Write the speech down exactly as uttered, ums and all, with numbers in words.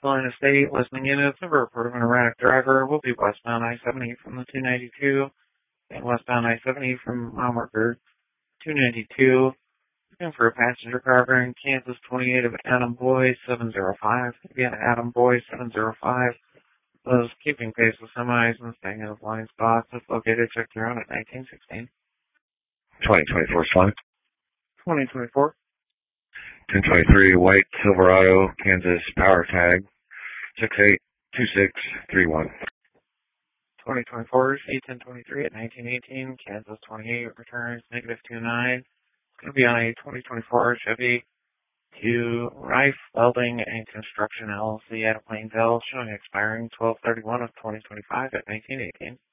Salina State, listening in as number report of an erratic driver will be westbound I seventy from the two ninety-two and westbound I seventy from mile marker two ninety-two. Looking for a passenger car bearing Kansas twenty-eight of Adam Boy seven oh five. Again, Adam Boy seven oh five was keeping pace with semis and staying in his line spots. It's located, check your own at nineteen sixteen. twenty twenty-four Slime. twenty twenty-four. ten twenty-three White Silverado, Kansas Power Tag, six eight two six three one. twenty twenty-four C ten twenty-three at nineteen eighteen, Kansas twenty-eight, returns negative two nine. It's going to be on a twenty twenty-four Chevy to Rife Welding and Construction L L C at Plainville, showing expiring twelve thirty-one of twenty twenty-five at nineteen eighteen.